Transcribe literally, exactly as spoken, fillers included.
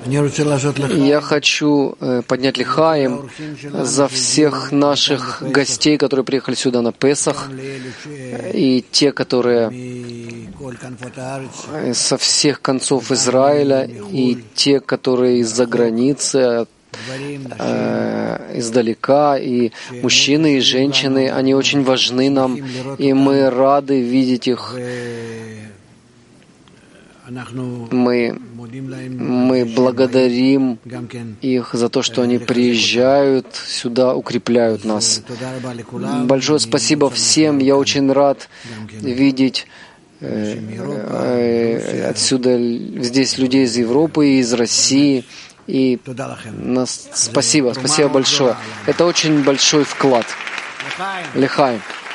Я хочу поднять лихаим за всех наших гостей, которые приехали сюда на Песах, и те, которые со всех концов Израиля, и те, которые из-за границы, издалека, и мужчины, и женщины, они очень важны нам, и мы рады видеть их. Мы, мы благодарим их за то, что они приезжают сюда, укрепляют нас. Большое спасибо всем. Я очень рад видеть э, э, отсюда здесь людей из Европы и из России. И нас, спасибо, спасибо большое. Это очень большой вклад. Лихаим.